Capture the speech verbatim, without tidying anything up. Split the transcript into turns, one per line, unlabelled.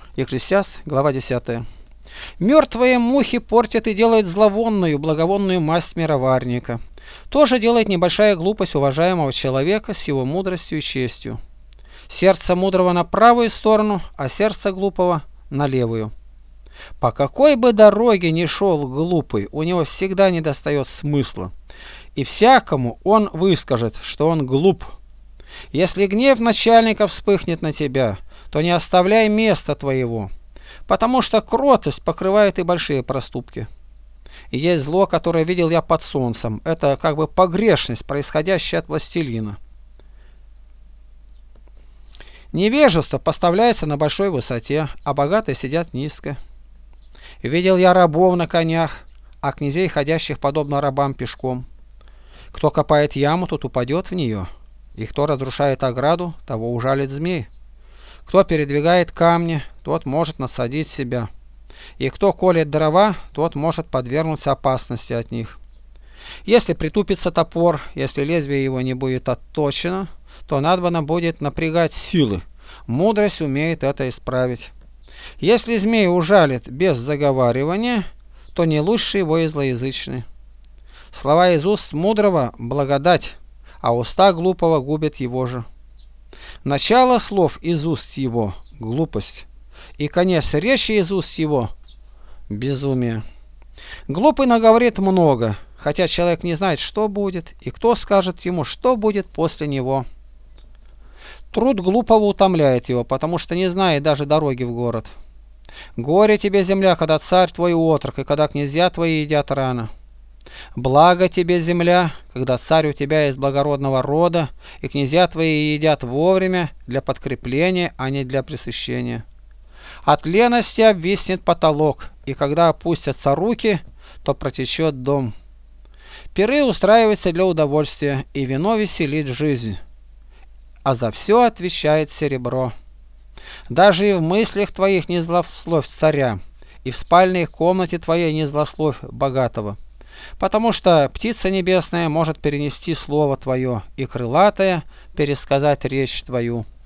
Екклесиаст, глава десятая. Мертвые мухи портят и делают зловонную, благовонную масть мироварника. Тоже делает небольшая глупость уважаемого человека с его мудростью и честью. Сердце мудрого на правую сторону, а сердце глупого на левую. По какой бы дороге ни шел глупый, у него всегда недостает смысла. И всякому он выскажет, что он глуп. Если гнев начальника вспыхнет на тебя, то не оставляй места твоего, потому что кротость покрывает и большие проступки. И есть зло, которое видел я под солнцем. Это как бы погрешность, происходящая от властелина. Невежество поставляется на большой высоте, а богатые сидят низко. Видел я рабов на конях, а князей, ходящих подобно рабам пешком. Кто копает яму, тот упадет в нее, и кто разрушает ограду, того ужалит змей. Кто передвигает камни, тот может насадить себя, и кто колет дрова, тот может подвергнуться опасности от них. Если притупится топор, если лезвие его не будет отточено, то надобно будет напрягать силы. Мудрость умеет это исправить. Если змей ужалит без заговаривания, то не лучше его и злоязычный. Слова из уст мудрого – благодать, а уста глупого губят его же. Начало слов из уст его – глупость, и конец речи из уст его – безумие. Глупый наговорит много, хотя человек не знает, что будет, и кто скажет ему, что будет после него. Труд глупого утомляет его, потому что не знает даже дороги в город. Горе тебе, земля, когда царь твой отрок, и когда князья твои едят рано. Благо тебе, земля, когда царь у тебя из благородного рода, и князья твои едят вовремя для подкрепления, а не для пресыщения. От лености обвиснет потолок, и когда опустятся руки, то протечет дом. Пиры устраиваются для удовольствия, и вино веселит жизнь, а за все отвечает серебро. Даже и в мыслях твоих не злословь царя, и в спальной комнате твоей не злословь богатого, потому что птица небесная может перенести слово твое, и крылатая пересказать речь твою.